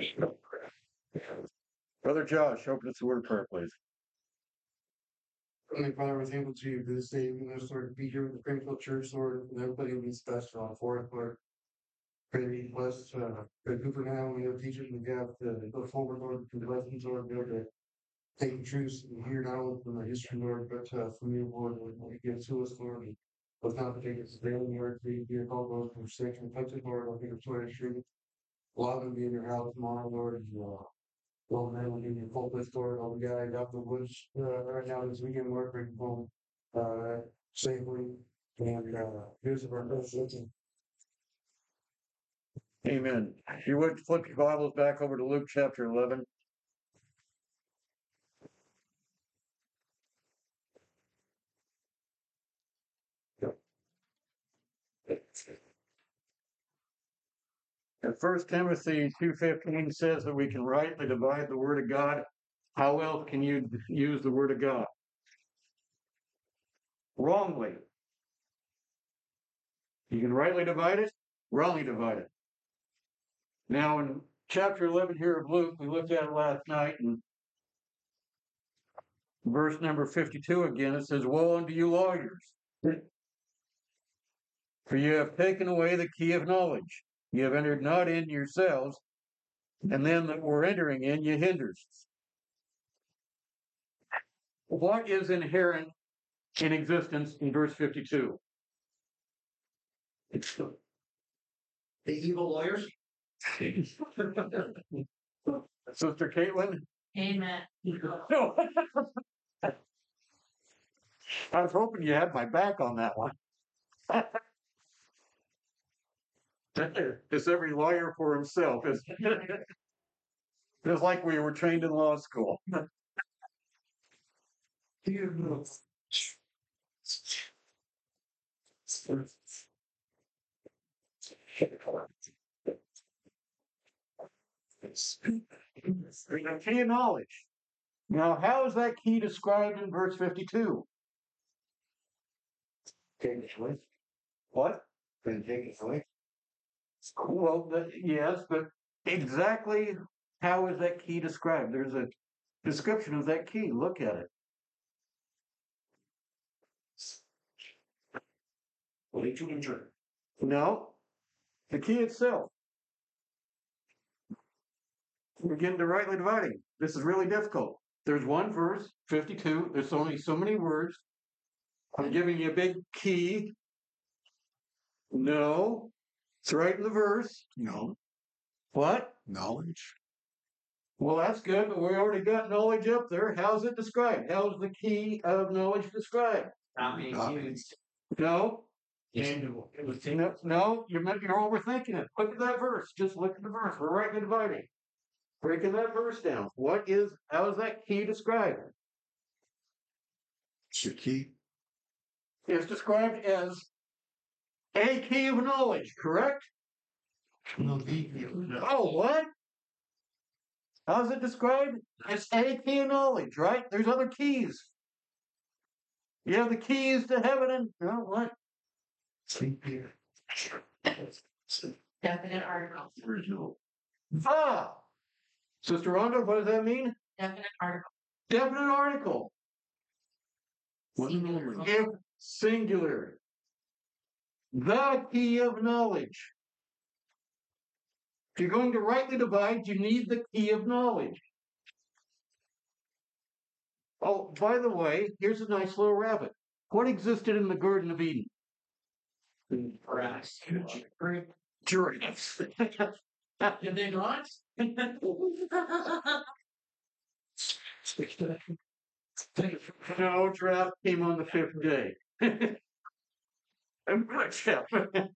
Brother Josh, open us a word of prayer, please. Heavenly Father, we're thankful to you for this day. We just Lord to be here with the Springfield Church, Lord, and everybody who needs best for it, Lord. Pray to be blessed, good Cooper now, we know teachers we have to go forward, Lord, to the lessons, Lord, be able to take the truths and hear not only from the history, Lord, but from you, Lord, what you give to us, Lord. And let's not take it today, Lord, to be a call those from sick and afflicted, Lord, I think it's what it's true. A lot of them be in your house tomorrow, Lord, and well, man, we'll give you a full list, Lord, all the guys out the woods, right now this weekend, Lord, bring them home, safely, and, use of our presidents. Amen. If you would flip your Bibles back over to Luke chapter 11. And 1 Timothy 2:15 says that we can rightly divide the word of God. How else can you use the word of God? Wrongly. You can rightly divide it, wrongly divide it. Now, in chapter 11 here of Luke, we looked at it last night, and verse number 52 again, it says, "Woe unto you lawyers, for you have taken away the key of knowledge. You have entered not in yourselves, and them that were entering in you hinders." What is inherent in existence in verse 52? It's the evil lawyers. Sister Caitlin? Amen. No. I was hoping you had my back on that one. It's every lawyer for himself. It's just like we were trained in law school. The key of knowledge. Now, how is that key described in verse 52? Take it away. What? Then take it away. Well, yes, but exactly how is that key described? There's a description of that key. Look at it. No, the key itself. We're getting to rightly dividing. This is really difficult. There's one verse, 52. There's only so many words. I'm giving you a big key. No, it's right in the verse. No. What? Knowledge. Well, that's good, but we already got knowledge up there. How's it described? How's the key of knowledge described? Not being used. No, Tangible. It was no, you're overthinking it. Look at that verse. Just look at the verse. We're rightly dividing. Breaking that verse down. How is that key described? the key. It's described as a key of knowledge, correct? No, Oh, what? How's it described? It's a key of knowledge, right? There's other keys. You have the keys to heaven and what? Sleep here. Definite article. Ah! Sister Rhonda, what does that mean? Definite article. Definite article. Singular. If singular. The key of knowledge. If you're going to rightly divide, you need the key of knowledge. Oh, by the way, here's a nice little rabbit. What existed in the Garden of Eden? Grass. Giraffes. Did they not? No, giraffe came on the fifth day. And Brother Jeff.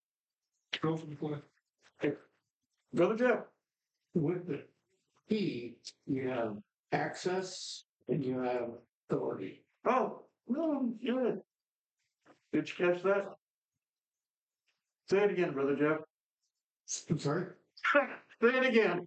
Brother Jeff. With the key, you have access and you have authority. Oh, no, good. Did you catch that? Say it again, Brother Jeff. I'm sorry? Say it again.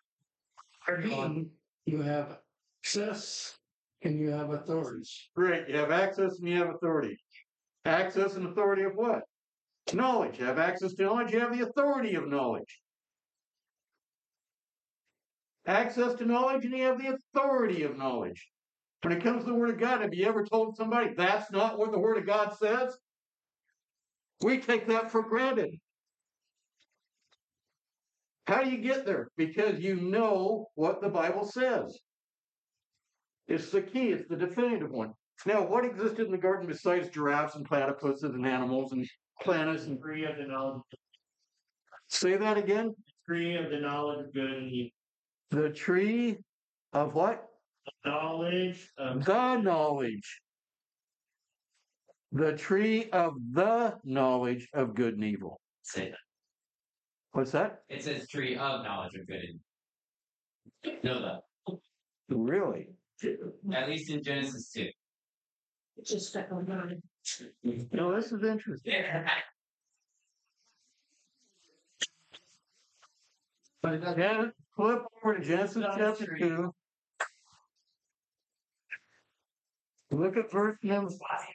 You have access and you have authority. Great. You have access and you have authority. Access and authority of what? Knowledge. You have access to knowledge. You have the authority of knowledge. access to knowledge, and you have the authority of knowledge. When it comes to the Word of God, have you ever told somebody that's not what the Word of God says? We take that for granted. How do you get there? Because you know what the Bible says. It's the key, it's the definitive one. Now, what existed in the garden besides giraffes and platypuses and animals and planets and Tree of the knowledge, say that again? tree of the knowledge of good and evil. The tree of what? Knowledge of The knowledge. The tree of the knowledge of good and evil. Say that. What's that? It says tree of knowledge of good and evil. Know that. Really? At least in Genesis 2. It's just stuck on mine. No, this is interesting. Gen- flip over to Genesis chapter 2. Look at verse number 5.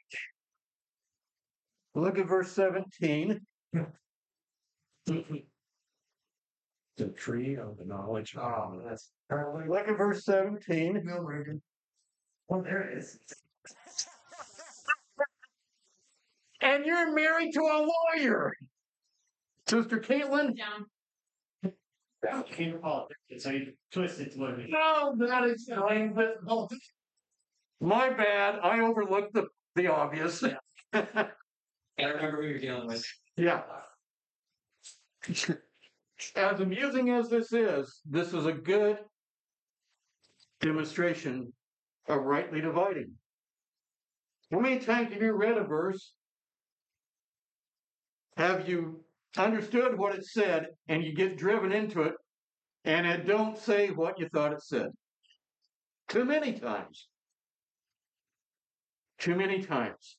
Look at verse 17. the tree of the knowledge. Oh, that's Look at verse 17. Bill Reagan. Well, there it is. And you're married to a lawyer. Sister Caitlin? Down. Came politics, so you twist it to what it is. No, that explains it. Oh, my bad. I overlooked the obvious. Gotta remember who you're dealing with. Yeah. As amusing as this is a good demonstration of rightly dividing. How many times have you read a verse? Have you understood what it said and you get driven into it and it don't say what you thought it said? Too many times. Too many times.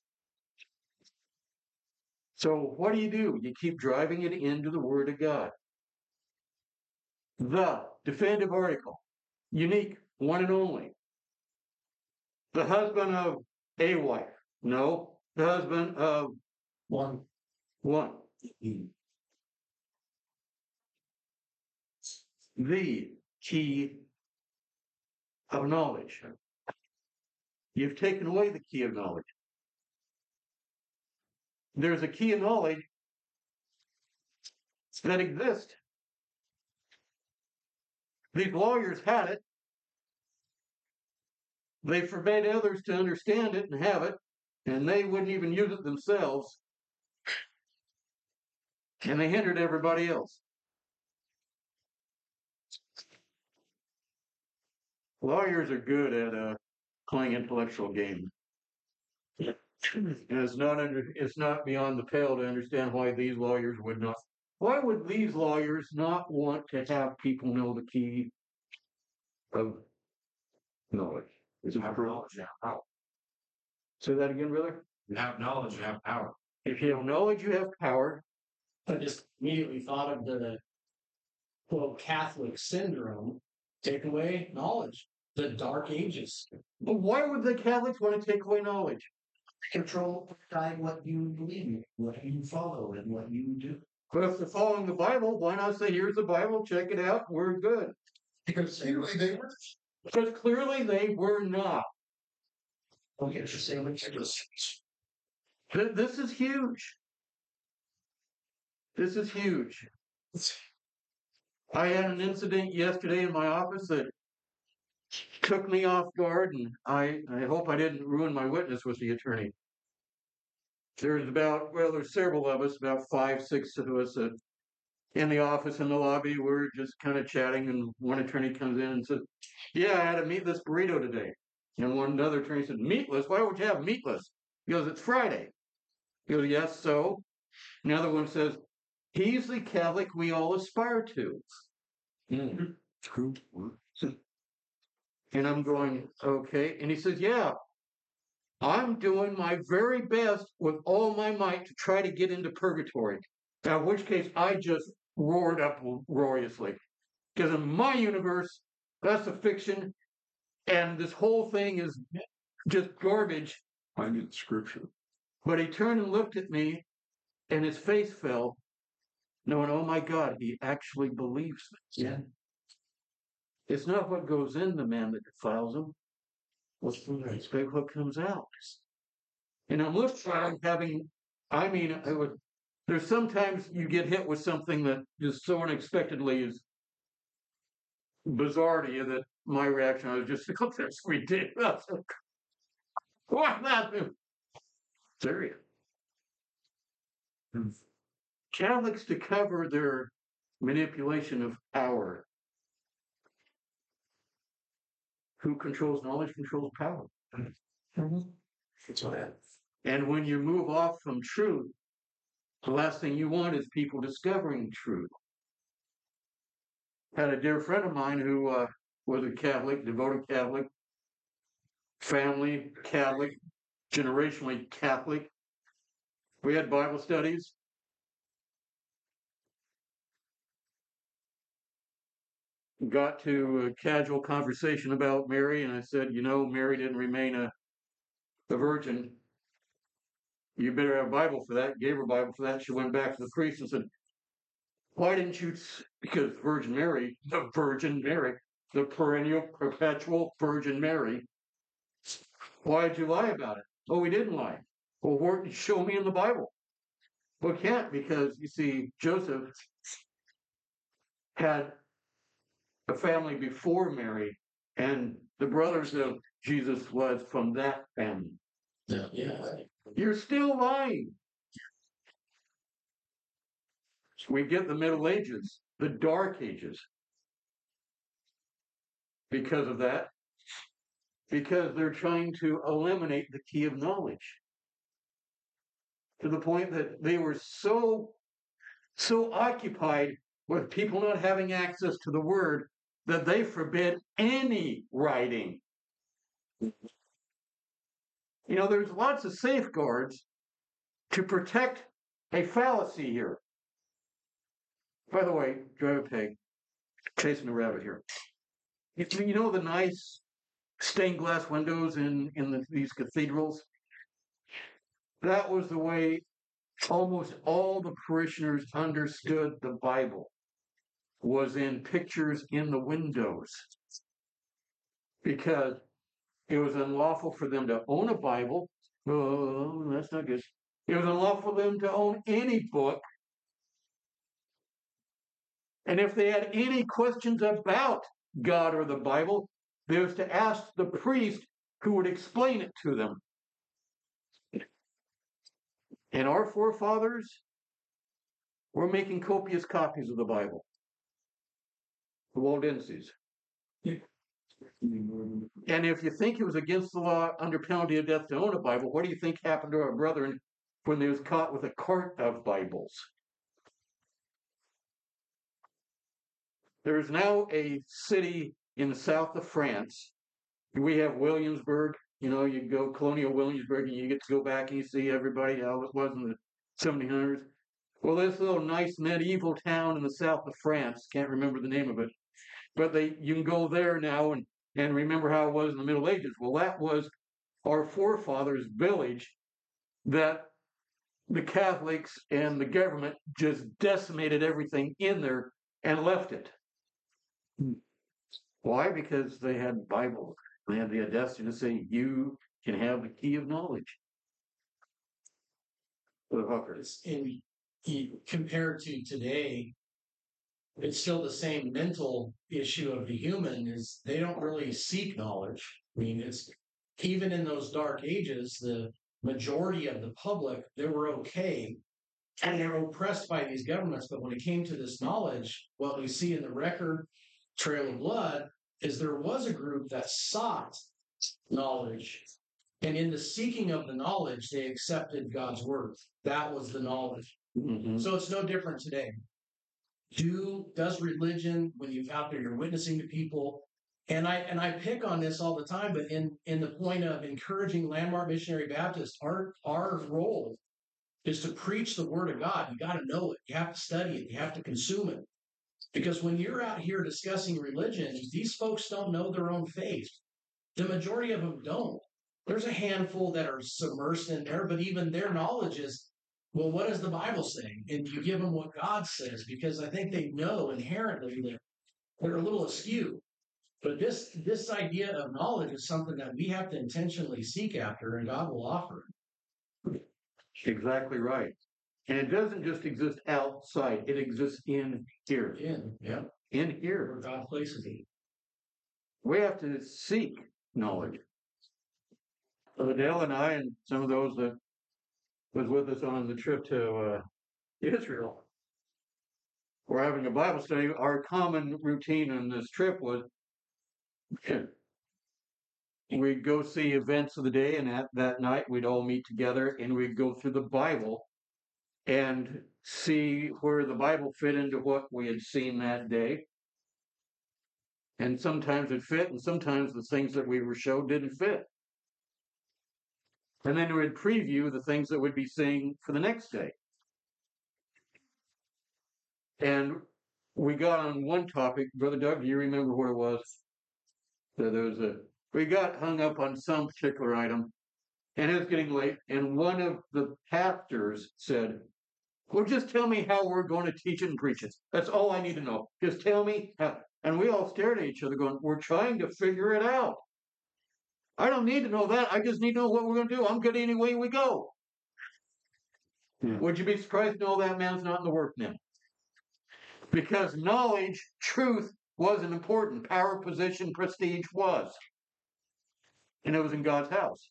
So what do? You keep driving it into the Word of God. The definitive article, unique, one and only. The husband of a wife. No, the husband of One. one. The key of knowledge. You've taken away the key of knowledge. There's a key of knowledge that exists. These lawyers had it. They forbade others to understand it and have it, and they wouldn't even use it themselves. And they hindered everybody else. Lawyers are good at playing intellectual game. And it's not beyond the pale to understand why these lawyers would not. Why would these lawyers not want to have people know the key of knowledge? You have knowledge, you have power. Say that again, brother. You have knowledge, you have power. If you have knowledge, you have power. I just immediately thought of the quote Catholic syndrome. Take away knowledge. The Dark Ages. But why would the Catholics want to take away knowledge? Control guide what you believe in, what you follow, and what you do. But if they're following the Bible, why not say, here's the Bible, check it out, we're good? Because clearly they were. Because clearly they were not. Okay, it's the same as This is huge. This is huge. I had an incident yesterday in my office that took me off guard, and I hope I didn't ruin my witness with the attorney. There's several of us, about 5, 6 of us in the office, in the lobby. We're just kind of chatting, and one attorney comes in and says, yeah, I had a meatless burrito today. And another attorney said, meatless? Why would you have meatless? He goes, it's Friday. He goes, yes, so? Another one says, he's the Catholic we all aspire to. True. And I'm going, okay. And he says, yeah, I'm doing my very best with all my might to try to get into purgatory. Now, in which case, I just roared up roariously. Because in my universe, that's a fiction, and this whole thing is just garbage. I need scripture. But he turned and looked at me, and his face fell, knowing, oh my God, he actually believes this. Yeah. It's not what goes in the man that defiles him. It's what comes out. And I'm looking at him having, I mean, I would, there's sometimes you get hit with something that just so unexpectedly is bizarre to you that my reaction, I was just, oh, that's ridiculous. What happened? Serious. Catholics to cover their manipulation of power. Who controls knowledge controls power. That's what happened. And when you move off from truth, the last thing you want is people discovering truth. Had a dear friend of mine who was a Catholic, devoted Catholic, family Catholic, generationally Catholic. We had Bible studies. Got to a casual conversation about Mary, and I said, you know, Mary didn't remain a virgin. You better have a Bible for that. Gave her a Bible for that. She went back to the priest and said, why didn't you, because Virgin Mary, the Virgin Mary, the perennial, perpetual Virgin Mary, why did you lie about it? Oh, we didn't lie. Well, where, show me in the Bible. Well, we can't, because you see, Joseph had a family before Mary, and the brothers of Jesus was from that family. Yeah. You're still lying. We get the Middle Ages, the Dark Ages. Because of that, because they're trying to eliminate the key of knowledge to the point that they were so occupied with people not having access to the word that they forbid any writing. You know, there's lots of safeguards to protect a fallacy here. By the way, drive a pig, chasing a rabbit here. You know the nice stained glass windows in these cathedrals? That was the way almost all the parishioners understood the Bible, was in pictures in the windows. Because it was unlawful for them to own a Bible. Oh, that's not good. It was unlawful for them to own any book. And if they had any questions about God or the Bible, they was to ask the priest who would explain it to them. And our forefathers were making copious copies of the Bible. The Waldenses. And if you think it was against the law under penalty of death to own a Bible, what do you think happened to our brethren when they was caught with a cart of Bibles? There is now a city in the south of France. We have Williamsburg. You know, you go Colonial Williamsburg and you get to go back and you see everybody how it was in the 1700s. Well, this little nice medieval town in the south of France, can't remember the name of it, but you can go there now and remember how it was in the Middle Ages. Well, that was our forefathers' village that the Catholics and the government just decimated everything in there and left it. Why? Because they had Bible. They had the audacity to say, you can have the key of knowledge. For the hookers. And compared to today, it's still the same mental issue of the human is they don't really seek knowledge. I mean, it's even in those dark ages, the majority of the public, they were okay and they're oppressed by these governments. But when it came to this knowledge, what we see in the record Trail of Blood is there was a group that sought knowledge. And in the seeking of the knowledge, they accepted God's word. That was the knowledge. Mm-hmm. So it's no different today. Does religion, when you're out there, you're witnessing to people, and I pick on this all the time, but in the point of encouraging Landmark Missionary Baptist, our role is to preach the word of God. You got to know it. You have to study it. You have to consume it. Because when you're out here discussing religion, these folks don't know their own faith. The majority of them don't. There's a handful that are submersed in there, but even their knowledge is, well, what does the Bible say? And you give them what God says, because I think they know inherently that they're a little askew. But this idea of knowledge is something that we have to intentionally seek after, and God will offer Exactly right. And it doesn't just exist outside, it exists in here. it in. Yeah, In where here. God places it. We have to seek knowledge. Dale and I, and some of those that was with us on the trip to Israel, were having a Bible study. Our common routine on this trip was we'd go see events of the day, and that night we'd all meet together and we'd go through the Bible and see where the Bible fit into what we had seen that day. And sometimes it fit, and sometimes the things that we were showed didn't fit. And then we'd preview the things that we'd be seeing for the next day. And we got on one topic, Brother Doug, do you remember what it was? We got hung up on some particular item, and it was getting late, and one of the pastors said, well, just tell me how we're going to teach it and preach it. That's all I need to know. Just tell me how. And we all stared at each other going, we're trying to figure it out. I don't need to know that. I just need to know what we're going to do. I'm good any way we go. Would you be surprised to know that man's not in the work now? Because knowledge, truth wasn't important. Power, position, prestige was. And it was in God's house.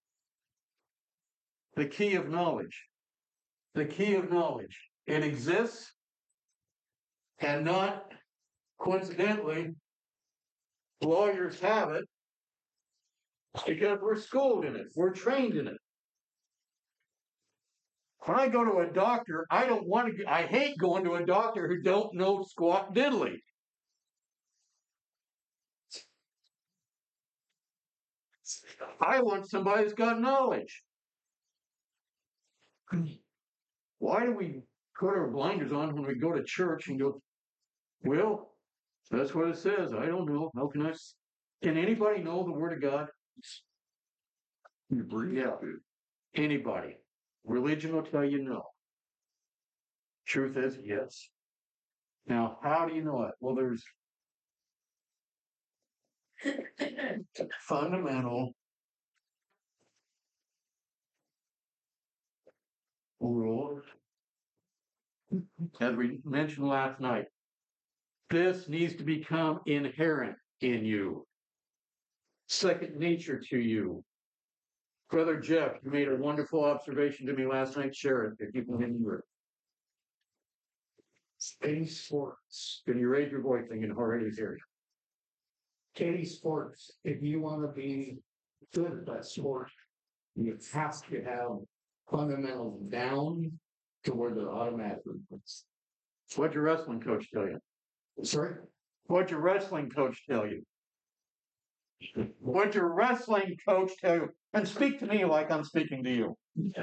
The key of knowledge. The key of knowledge. It exists, and not coincidentally, lawyers have it because we're schooled in it. We're trained in it. When I go to a doctor, I hate going to a doctor who don't know squat diddly. I want somebody that's got knowledge. Why do we put our blinders on when we go to church and go, well, that's what it says. I don't know. How can I? Can anybody know the Word of God? Yeah. Anybody. Religion will tell you no. Truth is yes. Now, how do you know it? Well, there's fundamental rule, as we mentioned last night. This needs to become inherent in you, second nature to you. Brother Jeff, you made a wonderful observation to me last night. Share it if you can remember it. Any sports, Can you raise your voice and you can already hear you? any sports, if you want to be good at that sport, you have to have fundamentals down to where they're automatic. What'd your wrestling coach tell you? Sorry? What'd your wrestling coach tell you? What'd your wrestling coach tell you? And speak to me like I'm speaking to you.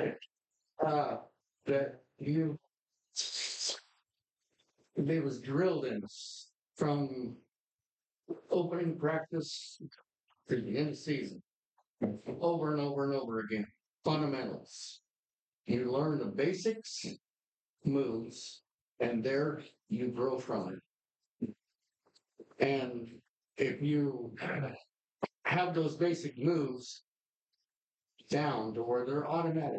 That you, they was drilled in us from opening practice to the end of season, over and over and over again. Fundamentals. You learn the basics, moves, and there you grow from it. And if you have those basic moves down to where they're automatic,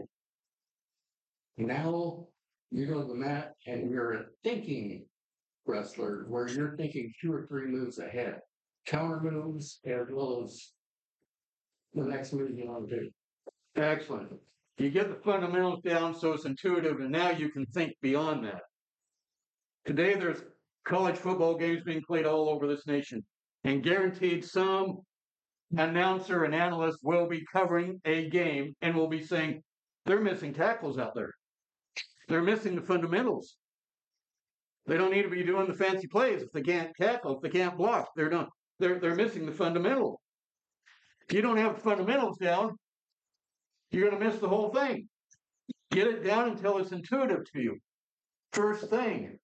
now you go to the mat and you're a thinking wrestler where you're thinking 2 or 3 moves ahead, counter moves as well as the next move you want to do. Excellent. You get the fundamentals down so it's intuitive, and now you can think beyond that. Today, there's college football games being played all over this nation, and guaranteed some announcer and analyst will be covering a game and will be saying, they're missing tackles out there. They're missing the fundamentals. They don't need to be doing the fancy plays if they can't tackle, if they can't block. They're missing the fundamental. If you don't have the fundamentals down, you're going to miss the whole thing. Get it down until it's intuitive to you. First thing.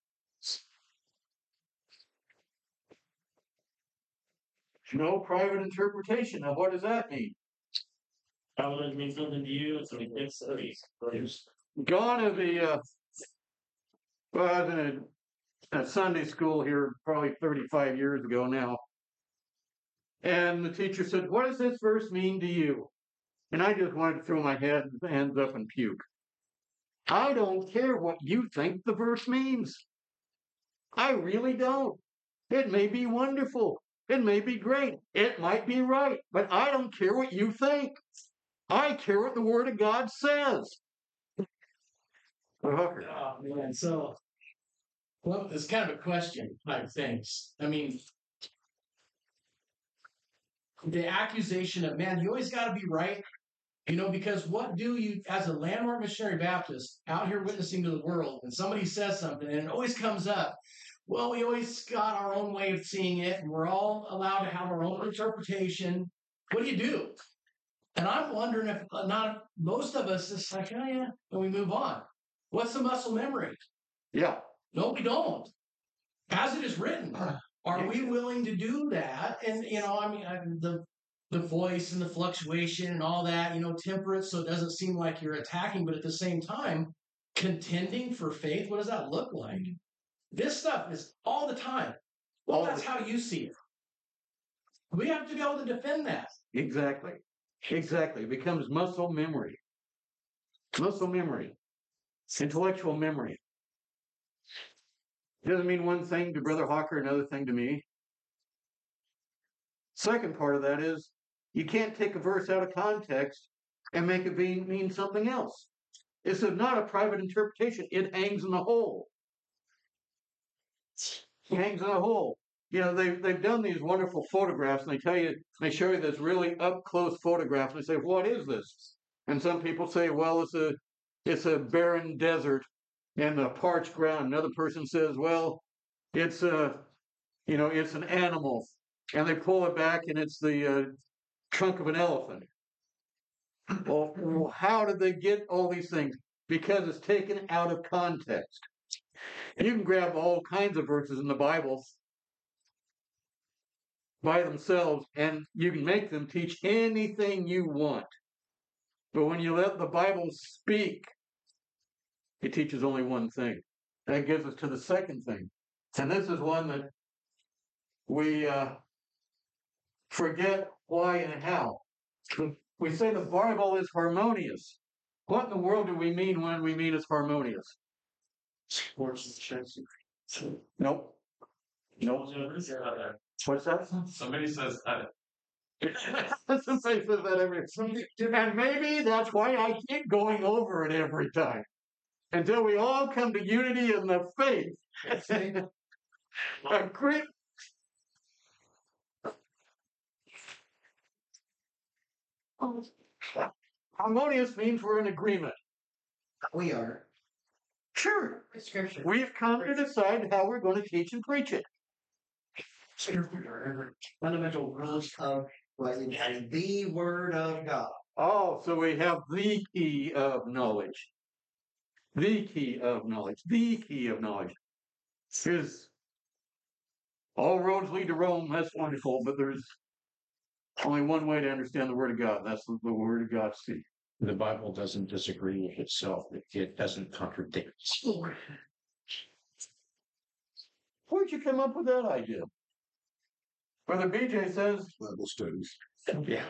No private interpretation. Now, what does that mean? How would it mean something to you? It's like it's Gone are the, well, I was in a Sunday school here probably 35 years ago now. And the teacher said, "What does this verse mean to you?" And I just wanted to throw my hands up and puke. I don't care what you think the verse means. I really don't. It may be wonderful. It may be great. It might be right. But I don't care what you think. I care what the Word of God says. Hooker. Oh man, so well, it's kind of a question type things. I mean, the accusation of man, you always got to be right, because what do you, as a landmark missionary Baptist out here witnessing to the world, and somebody says something, and it always comes up. Well, we always got our own way of seeing it, and we're all allowed to have our own interpretation. What do you do? And I'm wondering if not most of us is like, oh yeah, and we move on. What's the muscle memory? Yeah. No, we don't. As it is written, are we willing to do that? And the voice and the fluctuation and all that, temperate, so it doesn't seem like you're attacking, but at the same time, contending for faith. What does that look like? This stuff is all the time. Well, that's how you see it. We have to be able to defend that. Exactly. It becomes muscle memory. Muscle memory. Intellectual memory. Doesn't mean one thing to Brother Hawker, another thing to me. Second part of that is you can't take a verse out of context and make it mean something else. It's not a private interpretation. It hangs in the hole. It hangs in a hole. They've done these wonderful photographs, and they show you this really up close photograph, and they say, "What is this?" And some people say, "Well, it's a barren desert and a parched ground." Another person says, "Well, it's it's an animal," and they pull it back, and it's the trunk of an elephant. Well, how did they get all these things? Because it's taken out of context. And you can grab all kinds of verses in the Bible by themselves, and you can make them teach anything you want. But when you let the Bible speak, it teaches only one thing. That gives us to the second thing. And this is one that we forget why and how. We say the Bible is harmonious. What in the world do we mean when we mean it's harmonious? Nope. What's that? Somebody says that. Somebody says that every and maybe that's why I keep going over it every time. Until we all come to unity in the faith. Agree. Harmonious means we're in agreement. We are. Sure. Scripture. We've come to decide how we're going to teach and preach it. Fundamental rules of writing as the Word of God. Oh, so we have the key of knowledge. The key of knowledge. The key of knowledge. Is all roads lead to Rome. That's wonderful, but there's only one way to understand the Word of God. That's the Word of God speak. The Bible doesn't disagree with itself. It doesn't contradict. Where'd you come up with that idea? Brother BJ says Bible studies. yeah.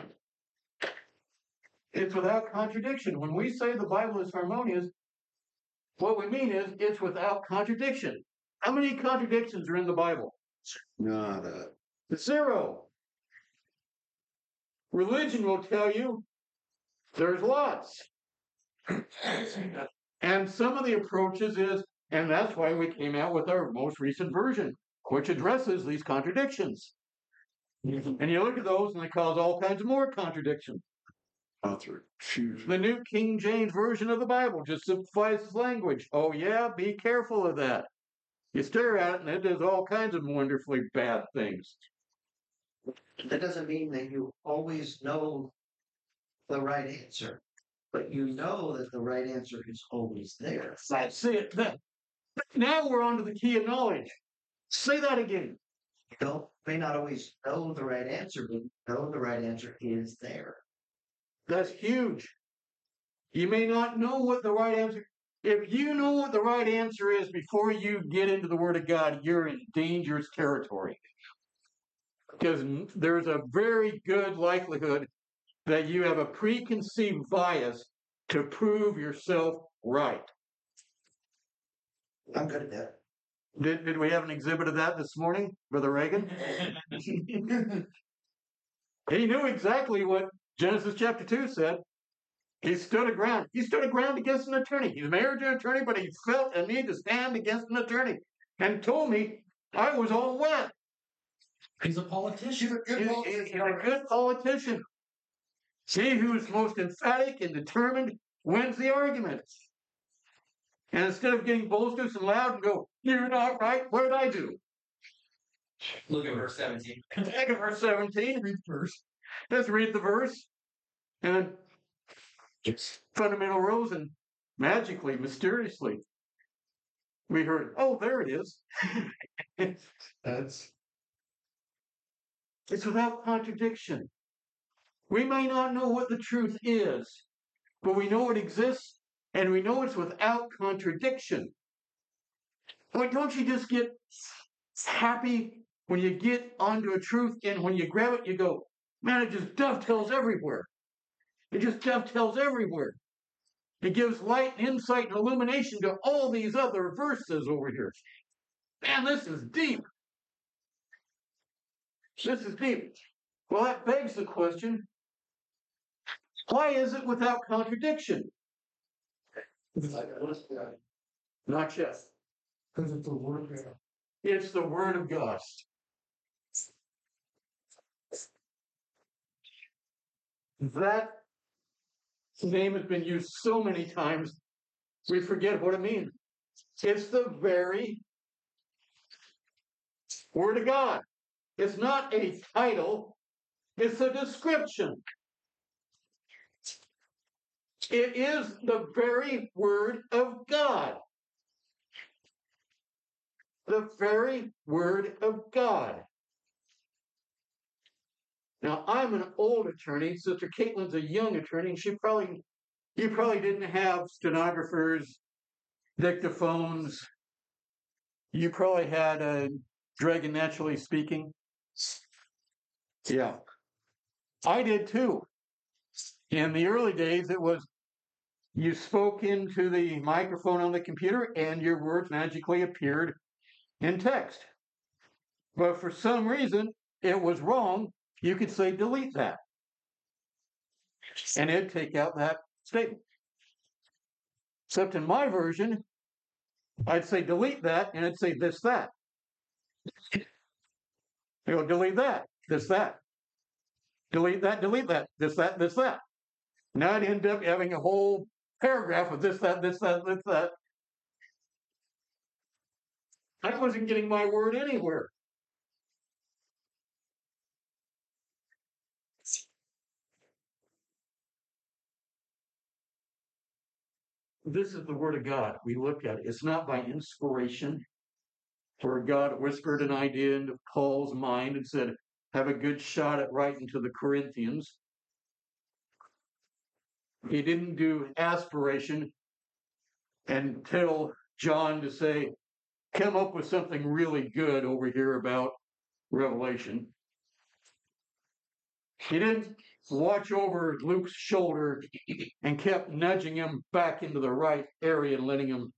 It's without contradiction. When we say the Bible is harmonious, what we mean is it's without contradiction. How many contradictions are in the Bible? Nada. Zero. Religion will tell you there's lots. And some of the approaches is, and that's why we came out with our most recent version, which addresses these contradictions. And you look at those and they cause all kinds of more contradictions. Author. The New King James Version of the Bible just simplifies language. Oh yeah, be careful of that. You stare at it and it does all kinds of wonderfully bad things. That doesn't mean that you always know the right answer, but you know that the right answer is always there. That's it. Now we're on to the key of knowledge. Say that again. You may not always know the right answer, but you know the right answer is there. That's huge. You may not know what the right answer. If you know what the right answer is before you get into the Word of God, you're in dangerous territory. because there's a very good likelihood that you have a preconceived bias to prove yourself right. I'm good at that. Did we have an exhibit of that this morning, Brother Reagan? He knew exactly what Genesis chapter 2 said. He stood a ground. He stood a ground against an attorney. He's married to an attorney, but he felt a need to stand against an attorney and told me I was all wet. He's a politician. He's a good politician. He who's most emphatic and determined wins the argument. And instead of getting boisterous and loud and go, "You're not right," what did I do? Look at verse 17. Take it verse 17. Read the verse. Let's read the verse. And then fundamental rose, and magically, mysteriously, we heard, "Oh, there it is." That's It's without contradiction. We may not know what the truth is, but we know it exists, and we know it's without contradiction. Boy, don't you just get happy when you get onto a truth, and when you grab it, you go, "Man, it just dovetails everywhere. It just dovetails everywhere. It gives light and insight and illumination to all these other verses over here. Man, this is deep. This is deep." Well, that begs the question, why is it without contradiction? Not yet. because it's a word of God. It's the Word of God. That name has been used so many times, we forget what it means. It's the very Word of God. It's not a title, it's a description. It is the very Word of God. The very Word of God. Now, I'm an old attorney. Sister Caitlin's a young attorney, and you probably didn't have stenographers, dictaphones. You probably had a Dragon Naturally Speaking. Yeah. I did too. In the early days, it was you spoke into the microphone on the computer and your words magically appeared in text. But for some reason, it was wrong. You could say, "Delete that." And it'd take out that statement. Except in my version, I'd say, "Delete that," and it'd say, "This, that." You go, "Delete that, this, that." Delete that, this, that, this, that. Now I'd end up having a whole paragraph of this, that, this, that, this, that. I wasn't getting my word anywhere. This is the Word of God. We look at it. It's not by inspiration, where God whispered an idea into Paul's mind and said, "Have a good shot at writing to the Corinthians." He didn't do aspiration and tell John to say, "Come up with something really good over here about Revelation." He didn't watch over Luke's shoulder and kept nudging him back into the right area and letting him.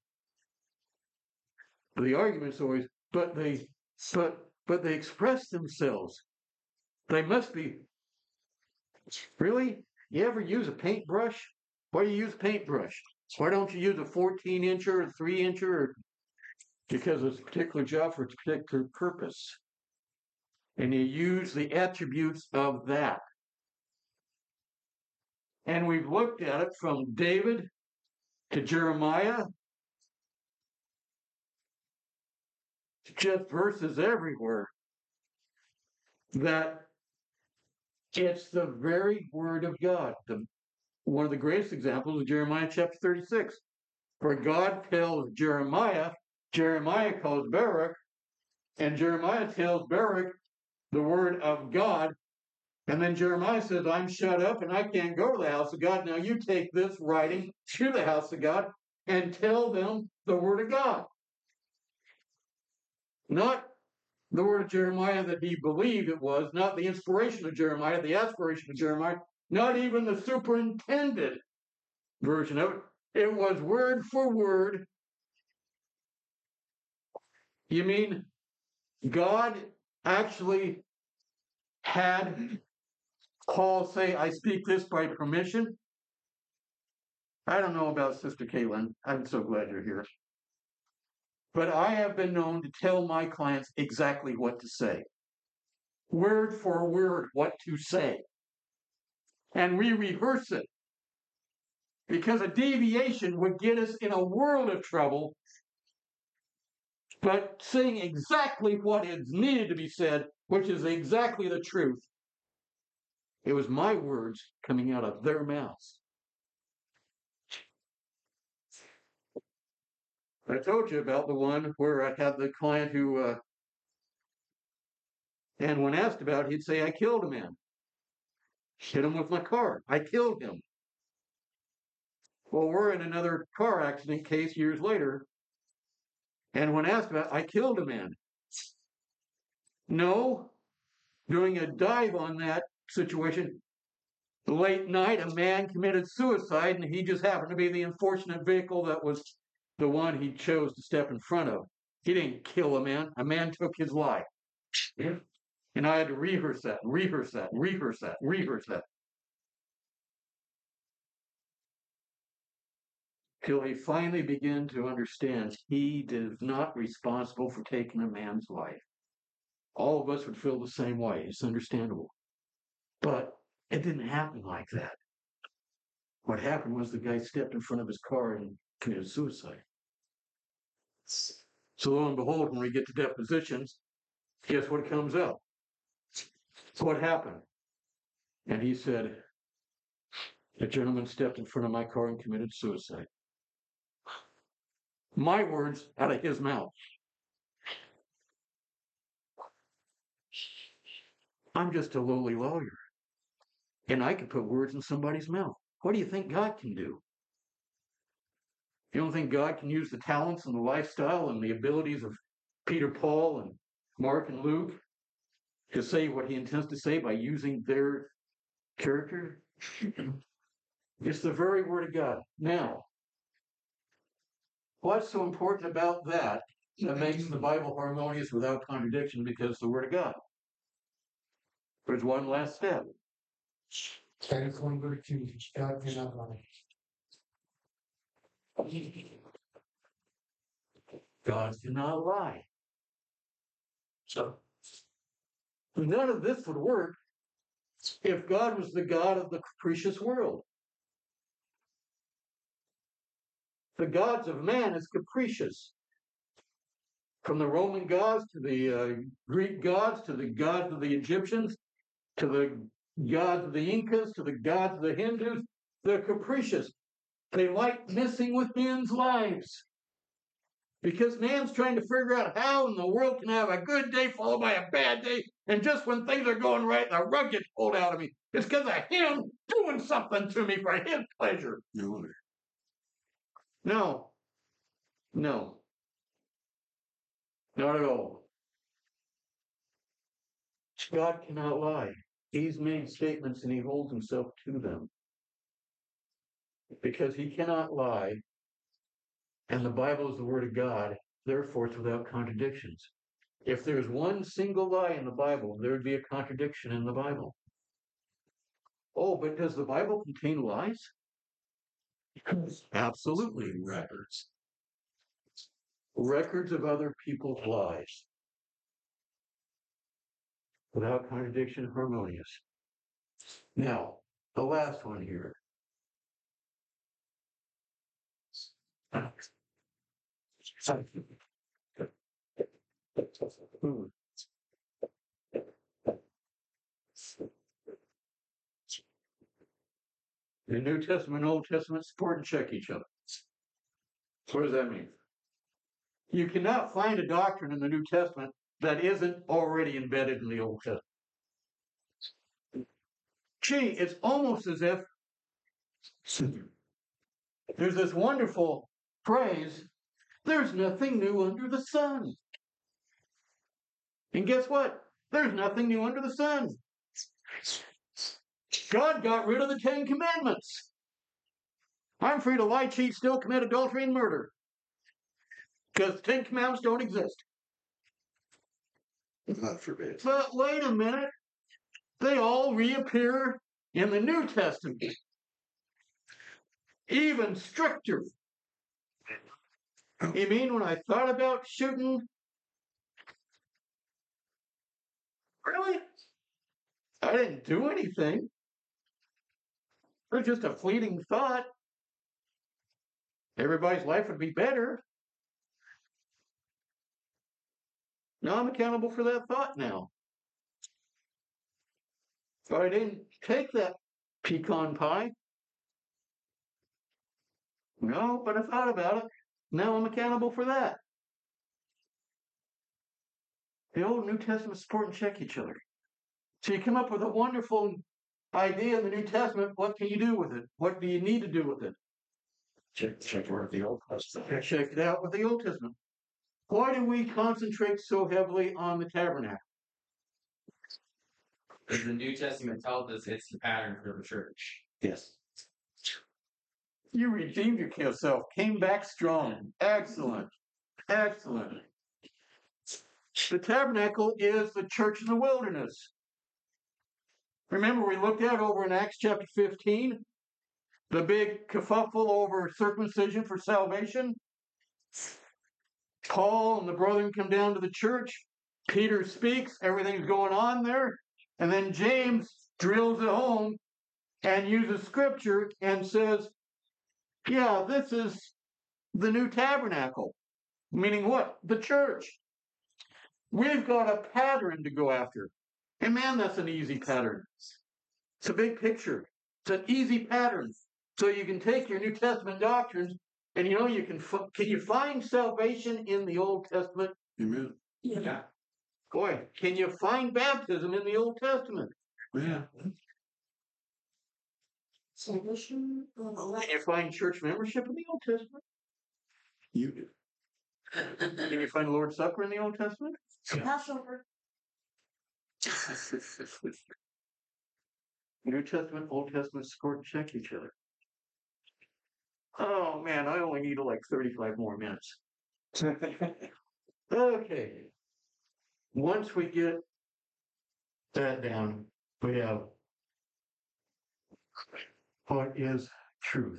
The argument's always, but they express themselves. They must be. Really? You ever use a paintbrush? Why do you use a paintbrush? Why don't you use a 14-incher or 3-incher? Because it's a particular job for a particular purpose. And you use the attributes of that. And we've looked at it from David to Jeremiah, just verses everywhere, that it's the very Word of God. One of the greatest examples is Jeremiah chapter 36, where God tells Jeremiah, Jeremiah calls Baruch, and Jeremiah tells Baruch the Word of God. And then Jeremiah says, "I'm shut up and I can't go to the house of God. Now you take this writing to the house of God and tell them the Word of God." Not the word of Jeremiah that he believed it was, not the inspiration of Jeremiah, the aspiration of Jeremiah, not even the superintended version of it. It was word for word. You mean God actually had Paul say, I speak this by permission? I don't know about Sister Caitlin. I'm so glad you're here. But I have been known to tell my clients exactly what to say. Word for word, what to say. And we rehearse it. Because a deviation would get us in a world of trouble. But saying exactly what is needed to be said, which is exactly the truth, it was my words coming out of their mouths. I told you about the one where I had the client who, and when asked about it, he'd say, I killed a man. Hit him with my car. I killed him. Well, we're in another car accident case years later. And when asked about it, I killed a man. No, doing a dive on that situation, late night, a man committed suicide, and he just happened to be the unfortunate vehicle that was the one he chose to step in front of. He didn't kill a man. A man took his life. And I had to rehearse that, and rehearse that, and rehearse that, and rehearse that. Till he finally began to understand he is not responsible for taking a man's life. All of us would feel the same way. It's understandable. But it didn't happen like that. What happened was the guy stepped in front of his car and committed suicide. So lo and behold, when we get to depositions, guess what comes up? So what happened? And he said, the gentleman stepped in front of my car and committed suicide. My words out of his mouth. I'm just a lowly lawyer. And I can put words in somebody's mouth. What do you think God can do? You don't think God can use the talents and the lifestyle and the abilities of Peter, Paul, and Mark and Luke to say what he intends to say by using their character? It's the very word of God. Now, what's so important about that that makes the Bible harmonious without contradiction? Because it's the word of God. There's one last step. Titus 1:2, God cannot lie. God cannot lie. So none of this would work if God was the God of the capricious world. The gods of man is capricious. From the Roman gods to the Greek gods to the gods of the Egyptians to the gods of the Incas to the gods of the Hindus, they're capricious. They like messing with men's lives. Because man's trying to figure out how in the world can I have a good day followed by a bad day, and just when things are going right, the rug gets pulled out of me. It's because of him doing something to me for his pleasure. No. No. Not at all. God cannot lie. He's made statements and he holds himself to them. Because he cannot lie, and the Bible is the word of God, therefore it's without contradictions. If there's one single lie in the Bible, there would be a contradiction in the Bible. Oh, but does the Bible contain lies? Absolutely. Records. Records of other people's lives. Without contradiction, harmonious. Now, the last one here. The New Testament and Old Testament support and check each other. What does that mean? You cannot find a doctrine in the New Testament that isn't already embedded in the Old Testament. Gee, it's almost as if there's this wonderful phrase, there's nothing new under the sun. And guess what? There's nothing new under the sun. God got rid of the 10 Commandments. I'm free to lie, cheat, steal, commit adultery, and murder. Because 10 Commandments don't exist. God forbid. But wait a minute. They all reappear in the New Testament. Even stricter. You mean when I thought about shooting? Really? I didn't do anything. It was just a fleeting thought. Everybody's life would be better. Now I'm accountable for that thought now. So I didn't take that pecan pie. No, but I thought about it. Now I'm accountable for that. The Old New Testament support and check each other. So you come up with a wonderful idea in the New Testament. What can you do with it? What do you need to do with it? Check where the Old Testament. Check it out with the Old Testament. Why do we concentrate so heavily on the tabernacle? Because the New Testament tells us it's the pattern for the church. Yes. You redeemed yourself, came back strong. Excellent. Excellent. The tabernacle is the church in the wilderness. Remember, we looked at over in Acts chapter 15, the big kerfuffle over circumcision for salvation. Paul and the brethren come down to the church. Peter speaks, everything's going on there. And then James drills it home and uses scripture and says, yeah, this is the new tabernacle. Meaning what? The church. We've got a pattern to go after. And man, that's an easy pattern. It's a big picture. It's an easy pattern. So you can take your New Testament doctrines and you can you find salvation in the Old Testament? Amen. Yeah. Boy, can you find baptism in the Old Testament? Yeah. Salvation, Can you find church membership in the Old Testament? You do. Can you find Lord's Supper in the Old Testament? Passover. New Testament, Old Testament, score and check each other. Oh man, I only need like 35 more minutes. Okay. Once we get that down, we have what is truth.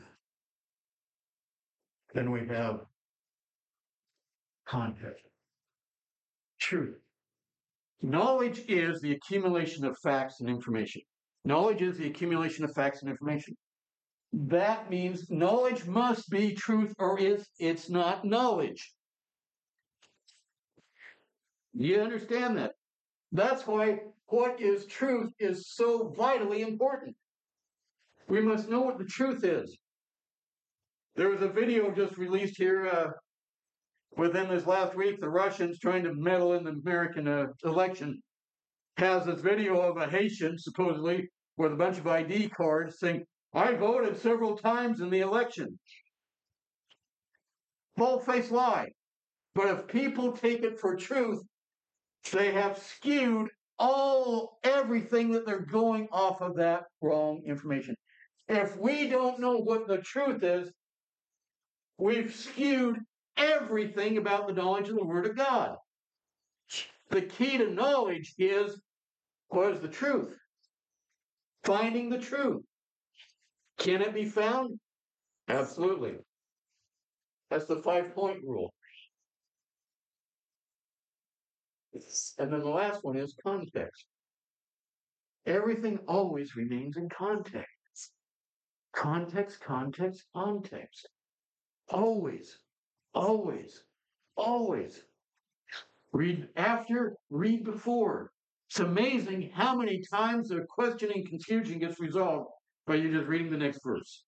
Then we have context. Truth. Knowledge is the accumulation of facts and information. Knowledge is the accumulation of facts and information. That means knowledge must be truth or it's not knowledge. You understand that? That's why what is truth is so vitally important. We must know what the truth is. There was a video just released here within this last week. The Russians trying to meddle in the American election has this video of a Haitian, supposedly, with a bunch of ID cards saying, I voted several times in the election. Bold-faced lie. But if people take it for truth, they have skewed everything that they're going off of that wrong information. If we don't know what the truth is, we've skewed everything about the knowledge of the Word of God. The key to knowledge is, what is the truth? Finding the truth. Can it be found? Absolutely. That's the 5-point rule. And then the last one is context. Everything always remains in context. Context, context, context. Always, always, always. Read after, read before. It's amazing how many times the questioning confusion gets resolved by you just reading the next verse.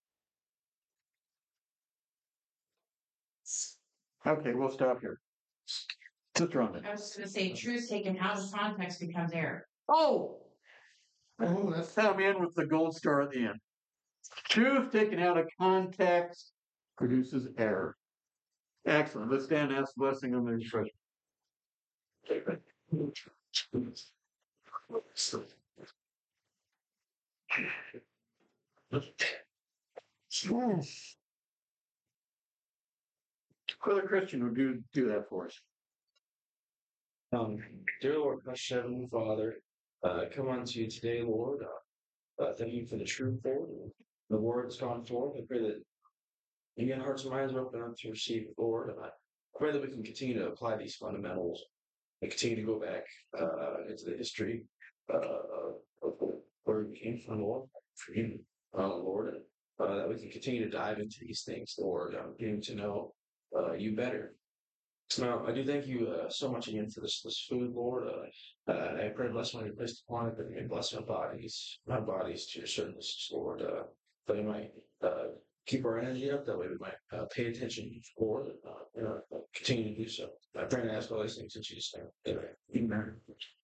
Okay, we'll stop here. Sister on it. I was just gonna say, truth taken out of context becomes error. Oh, let's come in with the gold star at the end. Truth taken out of context produces error. Excellent. Let's stand and ask blessing on the expression. Brother Christian would do that for us. Dear Lord, bless Heavenly Father, come unto you today, Lord. Thank you for the truth, Lord. The word has gone forth. I pray that again, hearts and minds are open up to receive it, Lord. And I pray that we can continue to apply these fundamentals and continue to go back into the history of where we came from, Lord, for you, Lord, and that we can continue to dive into these things, Lord, getting to know you better. Now, I do thank you so much again for this food, Lord. I pray blessing on your placed upon it, that you may bless my bodies to your service, Lord, that we might keep our energy up, that way we might pay attention, Lord, continue to do so. I pray and ask all these things in Jesus' name. Amen.